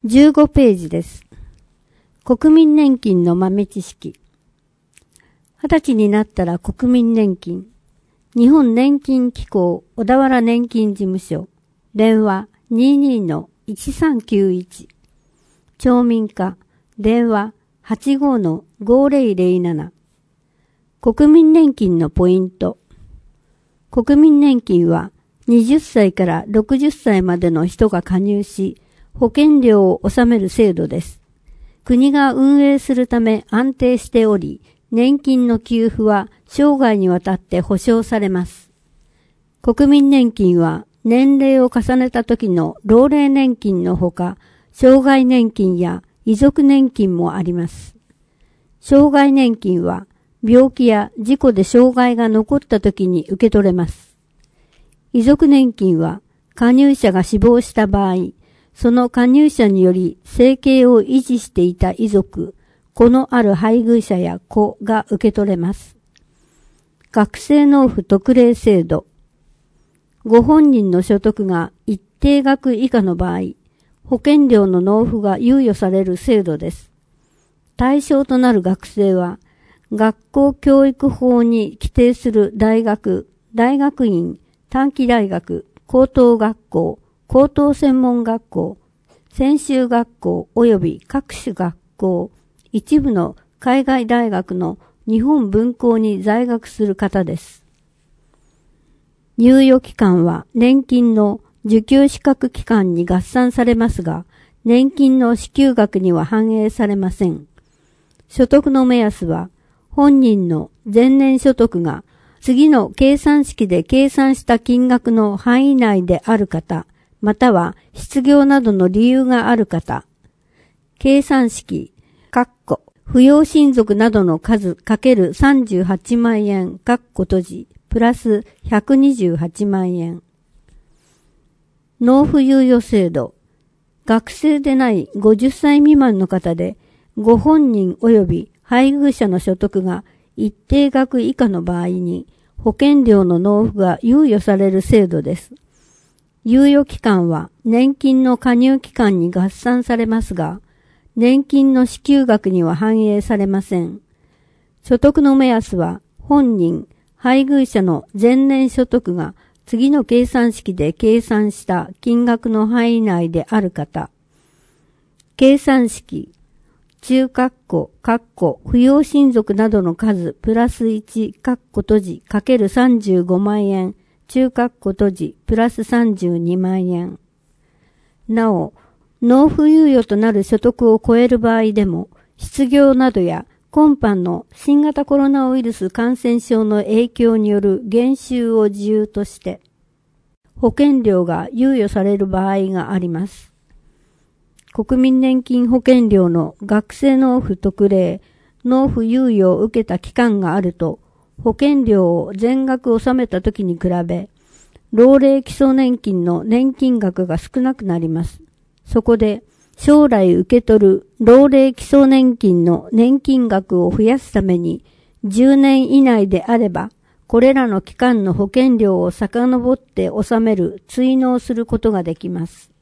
15ページです。国民年金の豆知識。20歳になったら国民年金。日本年金機構小田原年金事務所。電話 22-1391。町民課。電話 85-5007。国民年金のポイント。国民年金は20歳から60歳までの人が加入し、保険料を納める制度です。国が運営するため安定しており、年金の給付は生涯にわたって保障されます。国民年金は年齢を重ねた時の老齢年金のほか、障害年金や遺族年金もあります。障害年金は病気や事故で障害が残った時に受け取れます。遺族年金は加入者が死亡した場合、その加入者により生計を維持していた遺族、子のある配偶者や子が受け取れます。学生納付特例制度。ご本人の所得が一定額以下の場合、保険料の納付が猶予される制度です。対象となる学生は、学校教育法に規定する大学、大学院、短期大学、高等学校、高等専門学校、専修学校及び各種学校、一部の海外大学の日本分校に在学する方です。猶予期間は年金の受給資格期間に合算されますが、年金の支給額には反映されません。所得の目安は、本人の前年所得が次の計算式で計算した金額の範囲内である方、または失業などの理由がある方、計算式、扶養親族などの数かける38万円、閉じ、プラス128万円。納付猶予制度。学生でない50歳未満の方で、ご本人及び配偶者の所得が一定額以下の場合に、保険料の納付が猶予される制度です。猶予期間は年金の加入期間に合算されますが、年金の支給額には反映されません。所得の目安は本人、配偶者の前年所得が次の計算式で計算した金額の範囲内である方。計算式、中扶養親族などの数プラス1閉じかける35万円、中閉じプラス32万円。なお、納付猶予となる所得を超える場合でも、失業などや今般の新型コロナウイルス感染症の影響による減収を理由として、保険料が猶予される場合があります。国民年金保険料の学生納付特例、納付猶予を受けた期間があると、保険料を全額納めた時に比べ、老齢基礎年金の年金額が少なくなります。そこで、将来受け取る老齢基礎年金の年金額を増やすために、10年以内であれば、これらの期間の保険料を遡って納める追納することができます。